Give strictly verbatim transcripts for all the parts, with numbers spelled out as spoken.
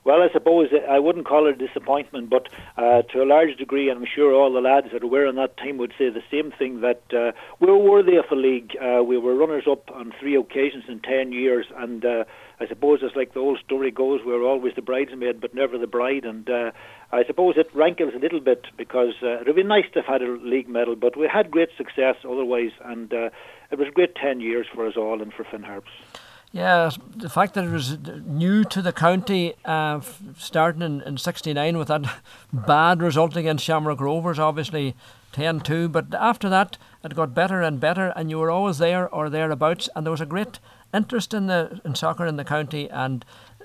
Well, I suppose I wouldn't call it a disappointment, but uh, to a large degree, and I'm sure all the lads that were on that team would say the same thing, that uh, we were worthy of a league. Uh, we were runners-up on three occasions in ten years, and uh, I suppose it's like the old story goes, we were always the bridesmaid but never the bride, and uh, I suppose it rankles a little bit because uh, it would be nice to have had a league medal, but we had great success otherwise, and uh, it was a great ten years for us all and for Finn Harps. Yeah, the fact that it was new to the county, uh, starting in, in sixty-nine with that bad result against Shamrock Rovers, obviously ten two, but after that it got better and better, and you were always there or thereabouts, and there was a great interest in the in soccer in the county, and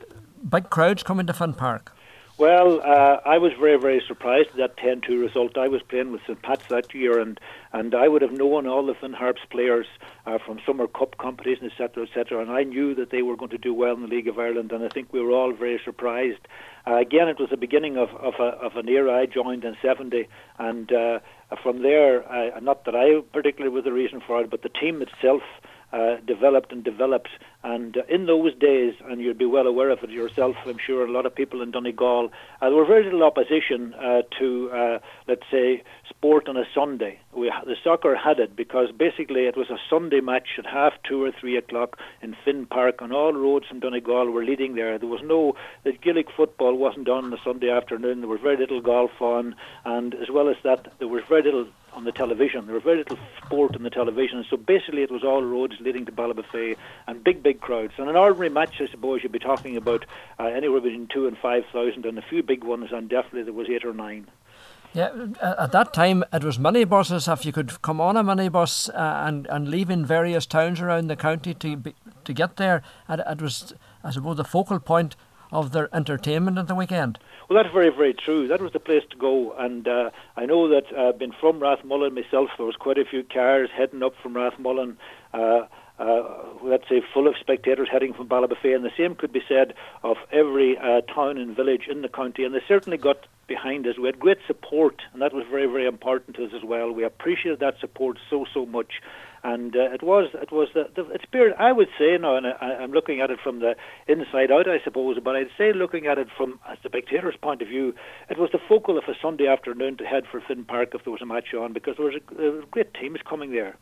big crowds coming to Finn Park. Well, uh, I was very, very surprised at that ten two result. I was playing with St Pat's that year, and, and I would have known all the Finn Harps players uh, from Summer Cup competition, et cetera, et cetera, and I knew that they were going to do well in the League of Ireland, and I think we were all very surprised. Uh, again, it was the beginning of, of, a, of an era. I joined in seventy, and uh, from there, uh, not that I particularly was the reason for it, but the team itself Uh, developed and developed, and uh, in those days, and you'd be well aware of it yourself, I'm sure, a lot of people in Donegal, uh, there were very little opposition uh, to, uh, let's say, sport on a Sunday. We, the soccer had it because basically it was a Sunday match at half two or three o'clock in Finn Park, and all roads from Donegal were leading there. There was no, the Gaelic football wasn't on on a Sunday afternoon. There was very little golf on, and as well as that, there was very little on the television. There was very little sport on the television, so basically it was all roads leading to Ballybofey, and big, big crowds. And an ordinary match, I suppose, you'd be talking about uh, anywhere between two and five thousand, and a few big ones, and definitely there was eight or nine. Yeah, at that time it was minibuses. If you could come on a minibus uh, and and leave in various towns around the county to be, to get there, and it was, I suppose, the focal point of their entertainment at the weekend. Well, that's very, very true. That was the place to go, and uh, I know that uh, being from Rathmullen myself, there was quite a few cars heading up from Rathmullen, uh, uh, let's say full of spectators heading from Ballybofey, and the same could be said of every uh, town and village in the county, and they certainly got behind us. We had great support, and that was very, very important to us as well. We appreciated that support so, so much. And uh, it was it was the, the it spirit, I would say now, and I, I'm looking at it from the inside out, I suppose, but I'd say looking at it from a spectator's point of view, it was the focal of a Sunday afternoon to head for Finn Park if there was a match on, because there was a, there were great teams coming there.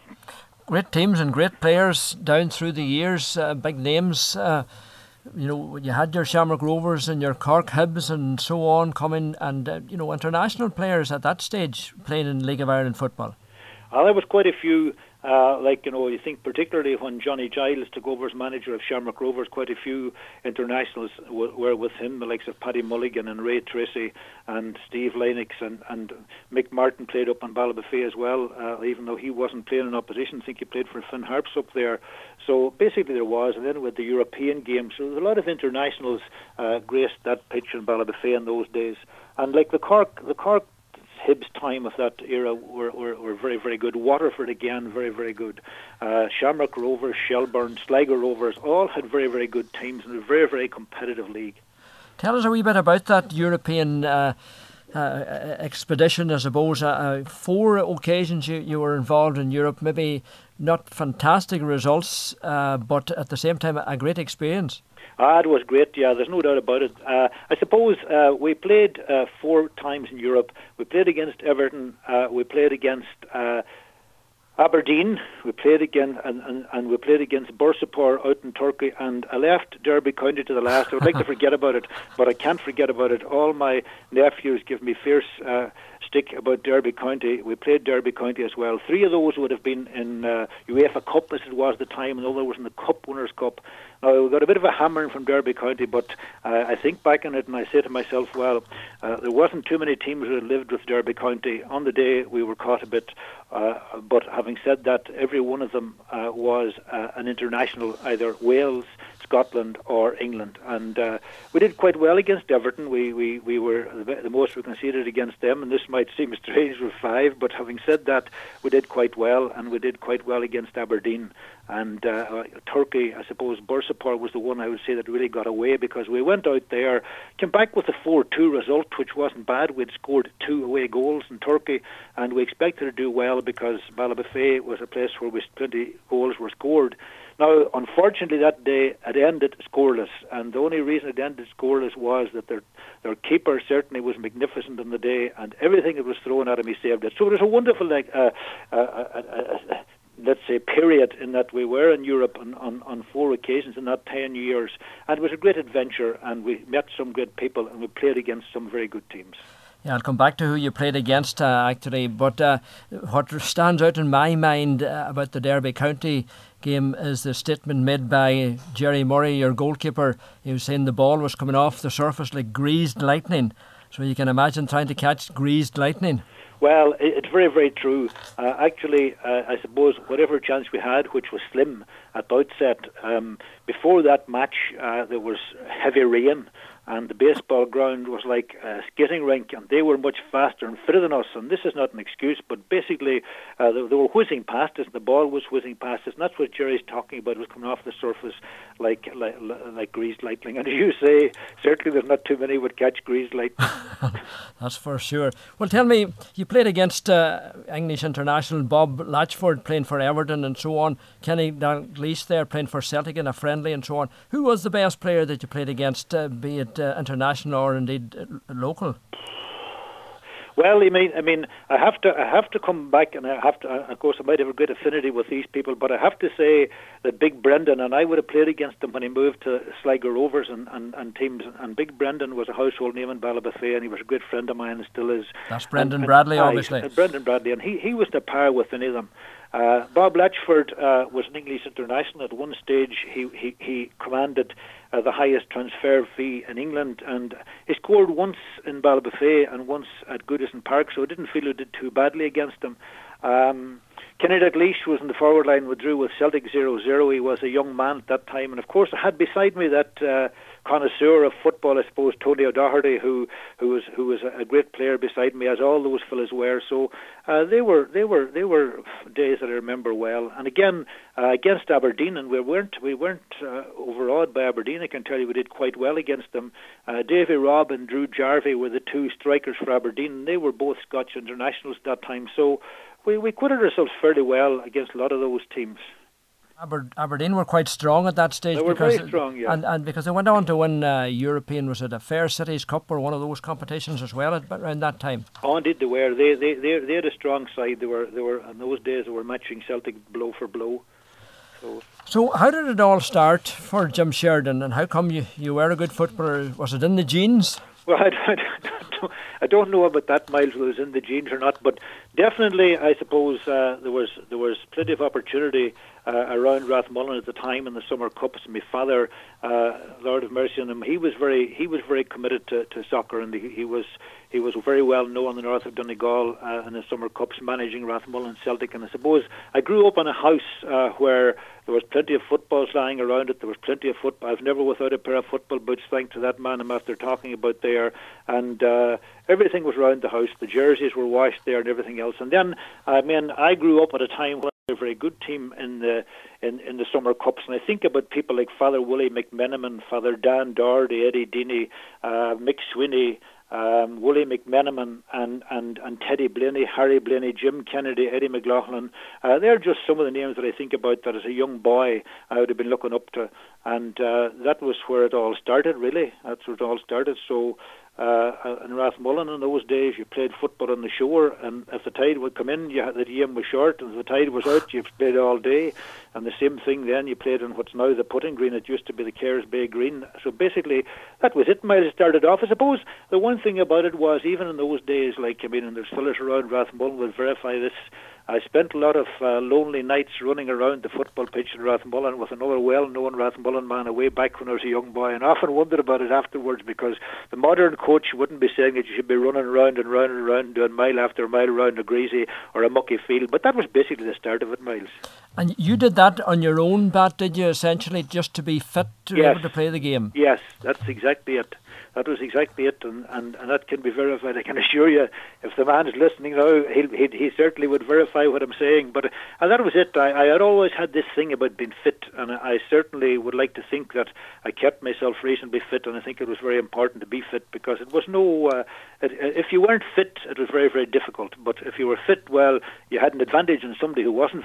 Great teams and great players down through the years, uh, big names. Uh, you know, you had your Shamrock Rovers and your Cork Hibs and so on coming, and uh, you know, international players at that stage playing in League of Ireland football. Well, there was quite a few. Uh, like, you know, you think particularly when Johnny Giles took over as manager of Shamrock Rovers, quite a few internationals w- were with him, the likes of Paddy Mulligan and Ray Tracy and Steve Lennox, and, and Mick Martin played up on Ballybofey as well, uh, even though he wasn't playing in opposition. I think he played for Finn Harps up there. So basically there was, and then with the European games, so there was a lot of internationals uh, graced that pitch in Ballybofey in those days. And like the Cork, the Cork Hibs time of that era were, were, were very, very good. Waterford again, very, very good. Uh, Shamrock Rovers, Shelbourne, Sligo Rovers, all had very, very good teams in a very, very competitive league. Tell us a wee bit about that European uh, uh, expedition, I suppose. Uh, four occasions you, you were involved in Europe, maybe not fantastic results, uh, but at the same time a great experience. Ah, it was great, yeah, there's no doubt about it. Uh, I suppose uh, we played uh, four times in Europe. We played against Everton, uh, we played against uh, Aberdeen, we played again, and, and, and we played against Bursaspor out in Turkey, and I left Derby County to the last. I would like to forget about it, but I can't forget about it. All my nephews give me fierce uh, stick about Derby County. We played Derby County as well. Three of those would have been in uh, UEFA Cup as it was at the time, and the other was in the Cup Winners' Cup. Now, we got a bit of a hammering from Derby County, but uh, I think back on it and I say to myself, well, uh, there wasn't too many teams who had lived with Derby County. On the day, we were caught a bit, uh, but having said that, every one of them uh, was uh, an international, either Wales, Scotland or England, and uh, we did quite well against Everton. We, we, we were the most we conceded against them, and this might seem strange with five, but having said that, we did quite well, and we did quite well against Aberdeen. And uh, Turkey, I suppose Bursaspor was the one I would say that really got away, because we went out there, came back with a four two result, which wasn't bad. We'd scored two away goals in Turkey, and we expected to do well because Ballybofey was a place where we, plenty goals were scored. Now, unfortunately, that day it ended scoreless, and the only reason it ended scoreless was that their their keeper certainly was magnificent on the day, and everything that was thrown at him, he saved it. So it was a wonderful, like, uh, uh, uh, uh, uh, let's say, period in that we were in Europe on, on, on four occasions in that ten years, and it was a great adventure, and we met some great people, and we played against some very good teams. Yeah, I'll come back to who you played against, uh, actually. But uh, what stands out in my mind uh, about the Derby County game is the statement made by Jerry Murray, your goalkeeper. He was saying the ball was coming off the surface like greased lightning. So you can imagine trying to catch greased lightning. Well, it's very, very true. Uh, actually, uh, I suppose whatever chance we had, which was slim at the outset, um, before that match uh, there was heavy rain, and the baseball ground was like a skating rink, and they were much faster and fitter than us. And this is not an excuse, but basically uh, they, they were whizzing past us, and the ball was whizzing past us, and that's what Jerry's talking about. It was coming off the surface like like, like greased lightning. And as you say, certainly there's not too many would catch greased lightning. That's for sure. Well, tell me, you played against uh, English international Bob Latchford, playing for Everton and so on. Kenny Dalglish there, playing for Celtic in a friendly and so on. Who was the best player that you played against, uh, be it uh, international or indeed uh, local? Well, I mean, I mean, I have to, I have to come back, and I have to. Of course, I might have a great affinity with these people, but I have to say that Big Brendan, and I would have played against him when he moved to Sligo Rovers and, and, and teams. And Big Brendan was a household name in Ballybofey, and he was a great friend of mine, and still is. That's Brendan and, Bradley, and, obviously. Uh, Brendan Bradley, and he he was the par with any of them. Uh, Bob Latchford uh, was an English international. At one stage, he he, he commanded uh, the highest transfer fee in England, and he scored once in Ballybofey and once at Goodison Park, so I didn't feel it did too badly against him. Um, Kenny Dalglish was in the forward line, withdrew with Celtic zero zero. He was a young man at that time, and of course I had beside me that uh, connoisseur of football, I suppose, Tony O'Doherty, who who was who was a great player beside me, as all those fellas were. So uh, they were they were they were days that I remember well. And again uh, against Aberdeen, and we weren't we weren't uh, overawed by Aberdeen. I can tell you we did quite well against them. Uh, Davy Robb and Drew Jarvie were the two strikers for Aberdeen, and they were both Scotch internationals at that time. So we we acquitted ourselves fairly well against a lot of those teams. Aber- Aberdeen were quite strong at that stage. They were because very strong, yeah. And, and because they went on to win uh, European, was it a Fair Cities Cup or one of those competitions as well at, around that time? Oh, indeed they were. They, they, they, they had a strong side. They were, they were in those days, they were matching Celtic blow for blow. So, so how did it all start for Jim Sheridan, and how come you, you were a good footballer? Was it in the genes? Well, I, I, don't, I don't know about that, Miles, whether it was in the genes or not, but definitely, I suppose uh, there was there was plenty of opportunity uh, around Rathmullen at the time in the Summer Cups. And my father, uh, Lord of mercy on him, he was very he was very committed to, to soccer, and he, he was he was very well known in the north of Donegal uh, in the Summer Cups, managing Rathmullen Celtic. And I suppose I grew up in a house uh, where there was plenty of footballs lying around it. There was plenty of football. I was never without a pair of football boots, thanks to that man I'm after talking about there. And uh, everything was around the house. The jerseys were washed there and everything else. And then, I mean, I grew up at a time when we had a very good team in the in, in the Summer Cups. And I think about people like Father Willie McMenamin, Father Dan Doherty, Eddie Deeney, uh, Mick Sweeney, Um, Willie McMenamin and, and, and Teddy Blaney, Harry Blaney, Jim Kennedy, Eddie McLaughlin. Uh, they're just some of the names that I think about that as a young boy I would have been looking up to. And uh, that was where it all started, really. That's where it all started. So uh, in Rathmullen in those days, you played football on the shore, and if the tide would come in, you had, the game was short, and if the tide was out, you played all day. And the same thing then, you played on what's now the putting green. It used to be the Cares Bay Green. So basically, that was it. Miles started off. I suppose the one thing about it was, even in those days, like, I mean, and there's fellas around Rathmullen will verify this, I spent a lot of uh, lonely nights running around the football pitch in Rathmullen with another well-known Rathmullen man away back when I was a young boy, and I often wondered about it afterwards, because the modern coach wouldn't be saying that you should be running around and round and round, doing mile after mile around a greasy or a mucky field, but that was basically the start of it, Miles. And you did that on your own bat, did you, essentially, just to be fit to yes. be able to play the game? Yes, that's exactly it. That was exactly it, and, and, and that can be verified. I can assure you, if the man is listening now, he'll, he he certainly would verify what I'm saying. But and that was it. I, I had always had this thing about being fit, and I certainly would like to think that I kept myself reasonably fit, and I think it was very important to be fit, because it was no... Uh, it, if you weren't fit, it was very, very difficult. But if you were fit, well, you had an advantage on somebody who wasn't fit.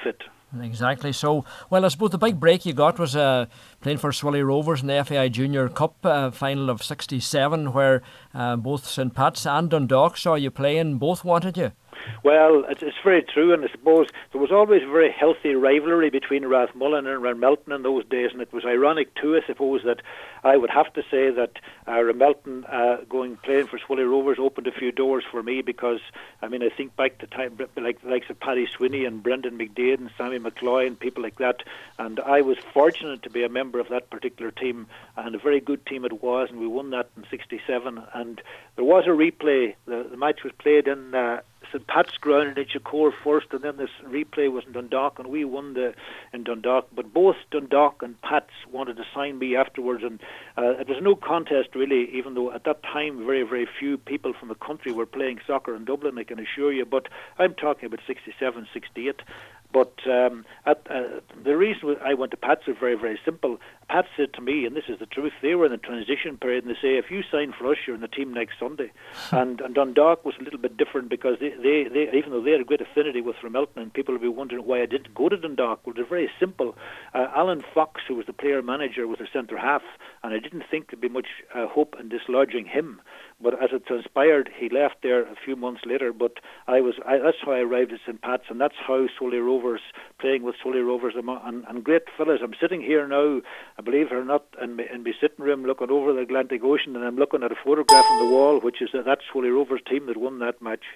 Exactly. So, well, I suppose the big break you got was uh, playing for Swilly Rovers in the F A I Junior Cup uh, final of sixty-seven, where uh, both Saint Pat's and Dundalk saw you play and both wanted you. Well, it's, it's very true, and I suppose there was always a very healthy rivalry between Rathmullen and Rathmelton in those days, and it was ironic too, I suppose, that I would have to say that uh, Rathmelton uh, going playing for Swilly Rovers opened a few doors for me, because I mean I think back to time like the likes of Paddy Swinney and Brendan McDade and Sammy McCloy and people like that, and I was fortunate to be a member of that particular team, and a very good team it was, and we won that in sixty-seven. And there was a replay. The, the match was played in Uh, Saint Pat's ground in Inchicore first, and then this replay was in Dundalk, and we won the in Dundalk. But both Dundalk and Pat's wanted to sign me afterwards, and uh, it was no contest really, even though at that time very, very few people from the country were playing soccer in Dublin, I can assure you. But I'm talking about sixty-seven, sixty-eight. But um, at, uh, the reason I went to Pat's was very, very simple. Pat said to me, and this is the truth, they were in the transition period, and they say, if you sign for us, you're in the team next Sunday. and, and Dundalk was a little bit different, because they, they, they, even though they had a great affinity with Rathmelton, and people will be wondering why I didn't go to Dundalk. Well, it's very simple. Uh, Alan Fox, who was the player manager, was a centre half, and I didn't think there'd be much uh, hope in dislodging him. But as it transpired, he left there a few months later. But I was I, that's how I arrived at Saint Pat's, and that's how Swilly Rovers, playing with Swilly Rovers, and, and great fellas. I'm sitting here now, I believe it or not, in my, in my sitting room looking over the Atlantic Ocean, and I'm looking at a photograph on the wall, which is that that Swilly Rovers team that won that match.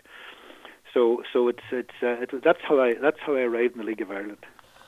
So so it's it's uh, it, that's how I that's how I arrived in the League of Ireland.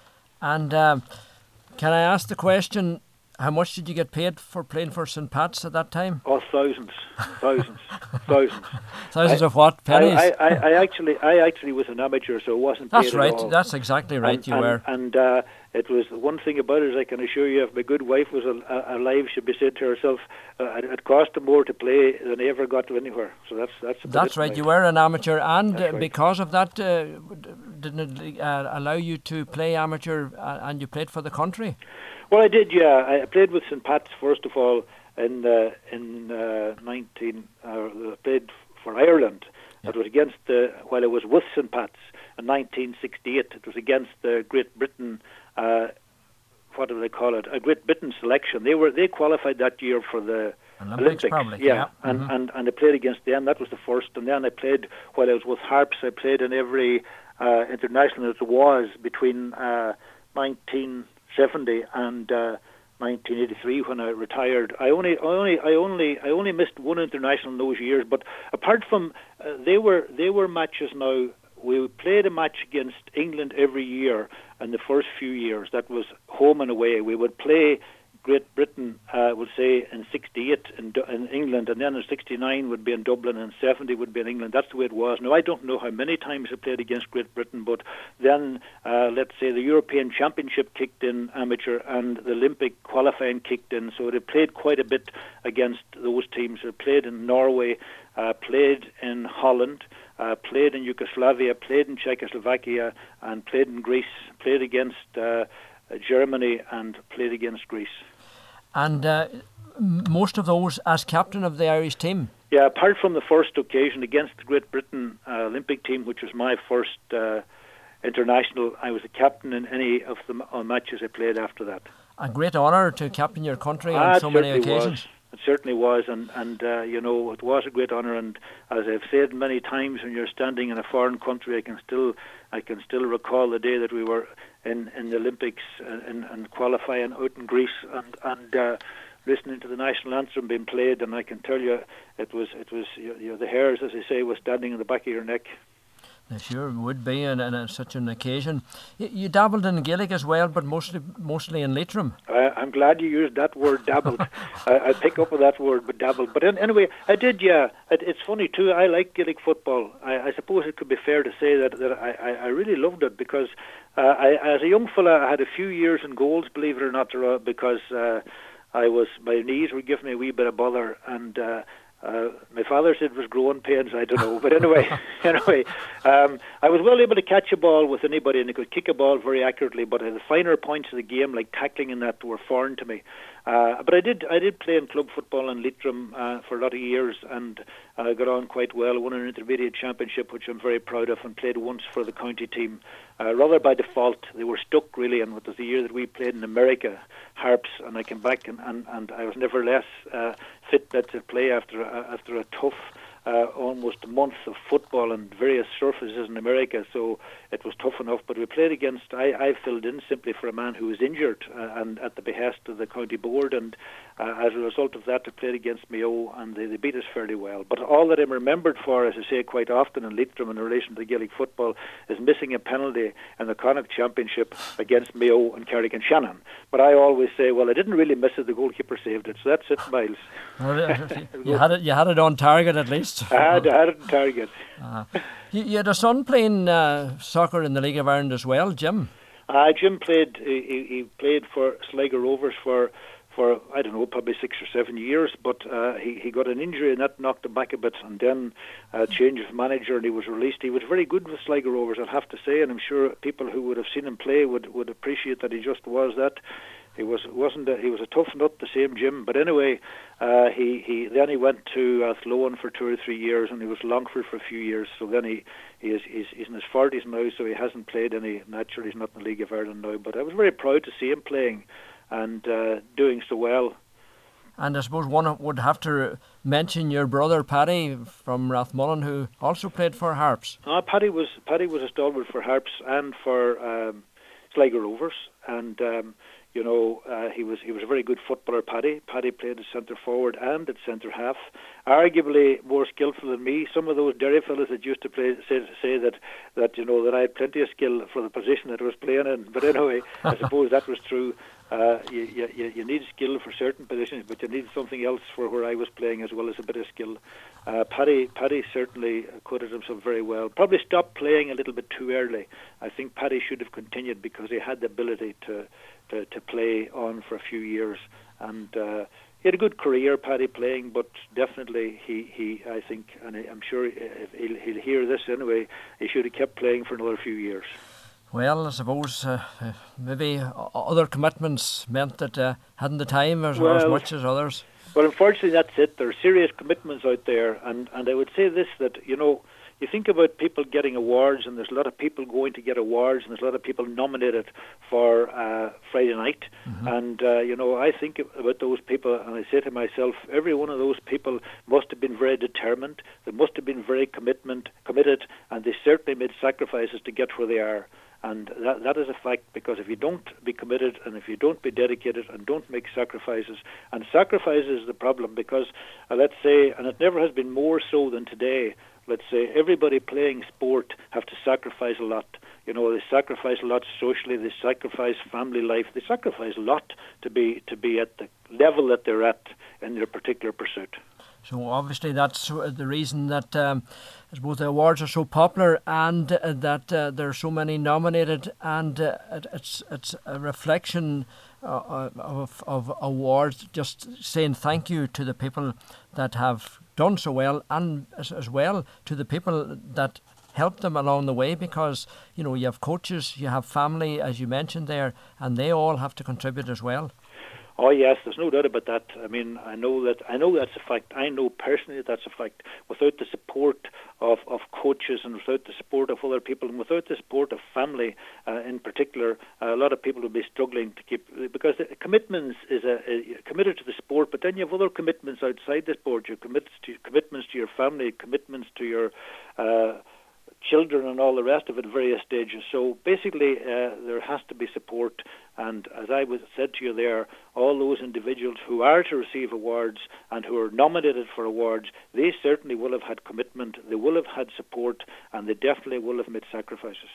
And um, can I ask the question? How much did you get paid for playing for Saint Pat's at that time? Oh, thousands, thousands, thousands. Thousands I, of what? Pennies? I, I, I actually, I actually was an amateur, so it wasn't paid That's right. at all. That's exactly right. And, you and, were. And uh, it was one thing about it. I can assure you, if my good wife was alive, she'd be saying to herself, uh, "It cost her more to play than I ever got to anywhere." So that's that's. That's right. You were an amateur, and uh, right. because of that, uh, didn't it uh, allow you to play amateur, uh, and you played for the country? Well, I did, yeah. I played with Saint Pat's first of all in uh, in uh, nineteen. Uh, played for Ireland. Yeah. It was against uh, while I was with Saint Pat's in nineteen sixty-eight. It was against uh, Great Britain. Uh, what do they call it? A Great Britain selection. They were they qualified that year for the Olympics. Olympics. Probably, yeah, yeah. And, mm-hmm. and and I played against them. That was the first. And then I played while I was with Harps. I played in every uh, international that there was between uh, nineteen seventy and uh, nineteen eighty-three when I retired. I only, I only, I only, I only missed one international in those years. But apart from uh, they were they were matches. Now we played a match against England every year in the first few years. That was home and away. We would play Great Britain, uh, would say in sixty-eight in, in England, and then in sixty-nine would be in Dublin, and seventy would be in England. That's the way it was. Now, I don't know how many times I played against Great Britain, but then, uh, let's say, the European Championship kicked in amateur, and the Olympic qualifying kicked in, so they played quite a bit against those teams. They played in Norway, uh, played in Holland, uh, played in Yugoslavia, played in Czechoslovakia, and played in Greece, played against uh, Germany, and played against Greece. And uh, most of those as captain of the Irish team? Yeah, apart from the first occasion against the Great Britain uh, Olympic team, which was my first uh, international, I was a captain in any of the uh, matches I played after that. A great honour to captain your country ah, on so many occasions. Was. It certainly was, and, and uh, you know, it was a great honour, and as I've said many times, when you're standing in a foreign country, I can still I can still recall the day that we were in, in the Olympics and, and qualifying out in Greece, and, and uh, listening to the national anthem being played, and I can tell you, it was, it was you know, the hairs, as I say, was standing in the back of your neck. They sure would be on, on such an occasion. You, you dabbled in Gaelic as well, but mostly mostly in Leitrim. I, I'm glad you used that word, dabbled. I, I pick up with that word, but dabbled. But in, anyway, I did, yeah. It, it's funny too, I like Gaelic football. I, I suppose it could be fair to say that, that I, I, I really loved it, because uh, I, as a young fella, I had a few years in goals, believe it or not, because uh, I was my knees were giving me a wee bit of bother, and uh, Uh, my father said it was growing pains, I don't know. But anyway, anyway, um, I was well able to catch a ball with anybody, and I could kick a ball very accurately, but the finer points of the game, like tackling and that, were foreign to me. Uh, but I did I did play in club football in Leitrim uh, for a lot of years, and uh, got on quite well. Won an intermediate championship, which I'm very proud of, and played once for the county team. Uh, rather by default, they were stuck really, and it was the year that we played in America, Harps, and I came back and, and, and I was never less uh, fit to play after uh, after a tough Uh, almost a month of football on various surfaces in America, so it was tough enough. But we played against, I, I filled in simply for a man who was injured, uh, and at the behest of the county board, and uh, as a result of that I played against Mayo, and they, they beat us fairly well. But all that I'm remembered for, as I say quite often in Leitrim in relation to Gaelic football, is missing a penalty in the Connacht Championship against Mayo and Carrick-on-Shannon. But I always say, well, I didn't really miss it, the goalkeeper saved it, so that's it, Miles. you had it you had it on target at least. I had, I had it on target. Uh, you, you had a son playing uh, soccer in the League of Ireland as well, Jim. Uh, Jim played. He, he played for Sligo Rovers for, for I don't know, probably six or seven years. But uh, he he got an injury and that knocked him back a bit. And then uh, change of manager and he was released. He was very good with Sligo Rovers, I'll have to say. And I'm sure people who would have seen him play would would appreciate that he just was that. He was wasn't a, he was a tough nut, the same Jim. But anyway, uh, he he then he went to Athlone for two or three years, and he was Longford for a few years. So then he he is he's, he's in his forties now, so he hasn't played any. Naturally, he's not in the League of Ireland now. But I was very proud to see him playing and uh, doing so well. And I suppose one would have to mention your brother Paddy from Rathmullen, who also played for Harps. Uh, Paddy was Paddy was a stalwart for Harps and for um, Sligo Rovers, and. Um, You know, uh, he was he was a very good footballer, Paddy. Paddy played at centre forward and at centre half, arguably more skillful than me. Some of those Derry fellas that used to play say, say that that you know that I had plenty of skill for the position that I was playing in. But anyway, I suppose that was true. Uh, you, you you need skill for certain positions, but you need something else for where I was playing as well as a bit of skill. Uh, Paddy Paddy certainly acquitted himself very well. Probably stopped playing a little bit too early. I think Paddy should have continued because he had the ability to. To, to play on for a few years, and uh, he had a good career, Paddy, playing. But definitely, he, he I think, and I'm sure if he'll, he'll hear this anyway, he should have kept playing for another few years. Well, I suppose uh, maybe other commitments meant that uh, hadn't the time as, well, as much as others. Well, unfortunately, that's it. There are serious commitments out there, and and I would say this, that you know. You think about people getting awards, and there's a lot of people going to get awards, and there's a lot of people nominated for uh, Friday night. Mm-hmm. And, uh, you know, I think about those people, and I say to myself, every one of those people must have been very determined. They must have been very commitment, committed, and they certainly made sacrifices to get where they are. And that that is a fact, because if you don't be committed and if you don't be dedicated and don't make sacrifices, and sacrifices is the problem, because uh, let's say, and it never has been more so than today, let's say everybody playing sport have to sacrifice a lot. You know, they sacrifice a lot socially, they sacrifice family life, they sacrifice a lot to be to be at the level that they're at in their particular pursuit. So obviously that's the reason that um, I suppose the awards are so popular, and uh, that uh, there are so many nominated, and uh, it's it's a reflection uh, of of awards, just saying thank you to the people that have done so well, and as, as well to the people that help them along the way, because you know you have coaches, you have family, as you mentioned there, and they all have to contribute as well. Oh yes, there's no doubt about that. I mean, I know that I know that's a fact. I know personally that that's a fact. Without the support of, of coaches, and without the support of other people, and without the support of family uh, in particular, uh, a lot of people will be struggling to keep, because the commitments is a, a committed to the sport, but then you have other commitments outside the sport. Your commitments to commitments to your family, commitments to your uh, children and all the rest of it at various stages. So basically uh, there has to be support, and as I was said to you there, all those individuals who are to receive awards and who are nominated for awards, they certainly will have had commitment, they will have had support, and they definitely will have made sacrifices.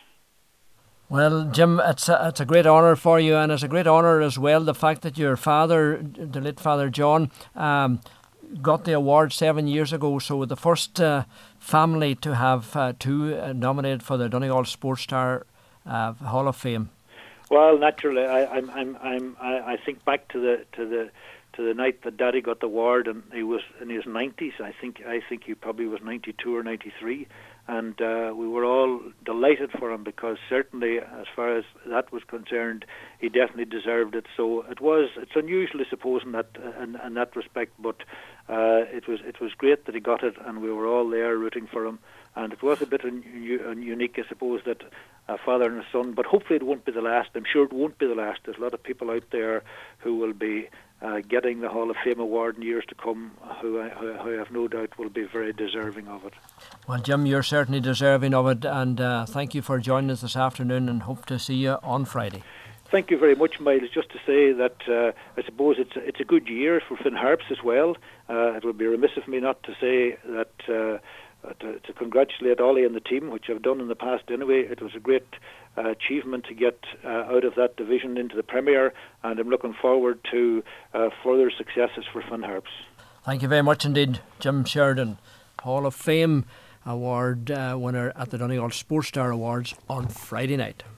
Well, Jim, it's a, it's a great honour for you, and it's a great honour as well the fact that your father, the late Father John, um, got the award seven years ago, so the first uh, family to have uh, two uh, nominated for the Donegal Sports Star uh, Hall of Fame. Well, naturally, I, I'm, I'm, I'm, I think back to the to the to the night that Daddy got the award, and he was in his nineties. I think I think he probably was ninety-two or ninety-three, and uh, we were all delighted for him, because certainly, as far as that was concerned, he definitely deserved it. So it was it's unusual, I suppose, in that in, in that respect, but uh, it was it was great that he got it, and we were all there rooting for him. And it was a bit un- un- unique, I suppose, that a father and a son, but hopefully it won't be the last. I'm sure it won't be the last. There's a lot of people out there who will be uh, getting the Hall of Fame award in years to come, who I, who I have no doubt will be very deserving of it. Well, Jim, you're certainly deserving of it, and uh, thank you for joining us this afternoon, and hope to see you on Friday. Thank you very much, Miles. Just to say that uh, I suppose it's a, it's a good year for Finn Harps as well. Uh, it would be remiss of me not to say that uh, uh, to, to congratulate Ollie and the team, which I've done in the past anyway. It was a great uh, achievement to get uh, out of that division into the Premier, and I'm looking forward to uh, further successes for Finn Harps. Thank you very much indeed, Jim Sheridan, Hall of Fame award uh, winner at the Donegal Sports Star Awards on Friday night.